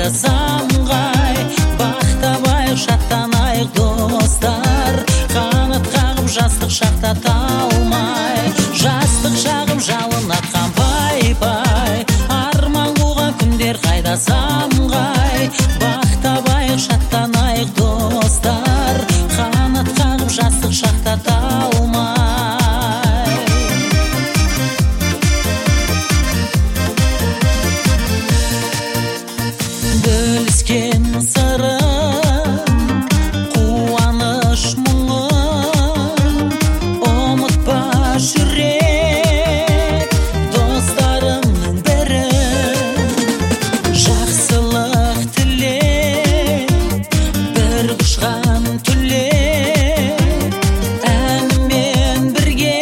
қайда самғай, бақтабайық шаттанайық достар, қанат қағып жастық шақта талмай, жастық шағым жалын атқан пай-пай, арман қуған күндер қайда самғай, бақтабайық шаттанайық достар, қанат қағып жастық шақта талмай. Бөліскен сырым, қуаныш мұңым, ұмытпа жүрек достарымның бірін, жақсылық тілек, бір құшқан түлек, әнімен бірге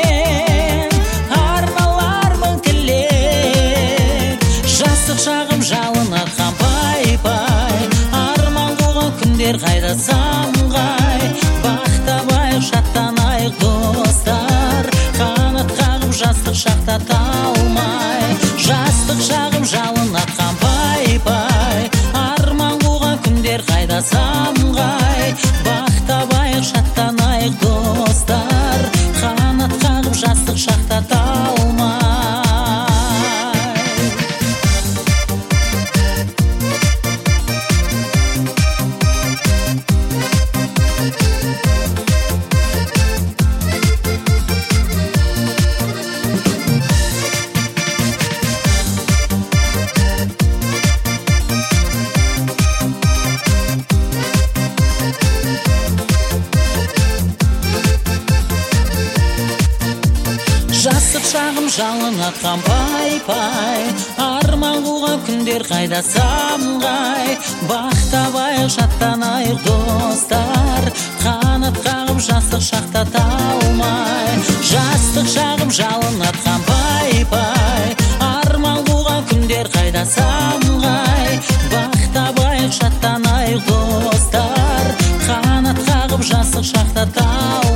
арналармын тілек, жастық шағым жалын атқан пай-пай, арман қуған күндер қайда самғай, бақтабайық шаттанайық достар, қанат қағып жастық шақта талмай, жастық шағым жалын атқан пай-пай, арман қуған күндер қайда самғай, бақтабайық шаттанайық достар, қанат қағып жастық шақта талмай. Жастық шағым жалын атқан пай-пай, арман қуған күндер қайда самғай, бақтабайық шаттанайық достар, қанат қағып жастық шақта талмай, жастық шағым жалын атқан пай-пай, арман қуған күндер қайда самғай, бақтабайық шаттанайық достар, қанат қағып жастық шақта талмай.